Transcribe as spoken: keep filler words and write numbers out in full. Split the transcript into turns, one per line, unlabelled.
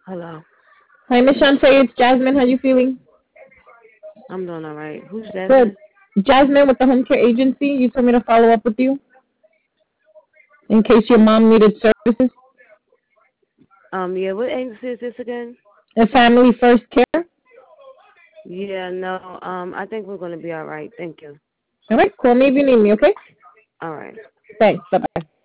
Hello.
Hi, Miss Shantae. It's Jasmine. How you feeling?
I'm doing all right. Who's
Good.
Jasmine?
Jasmine with the home care agency. You told me to follow up with you in case your mom needed services.
Um, yeah, what agency is this again?
And Family First Care.
Yeah, no, um, I think we're gonna be all right. Thank you.
All right. Call me if you need me. Okay.
All right.
Thanks. Bye bye.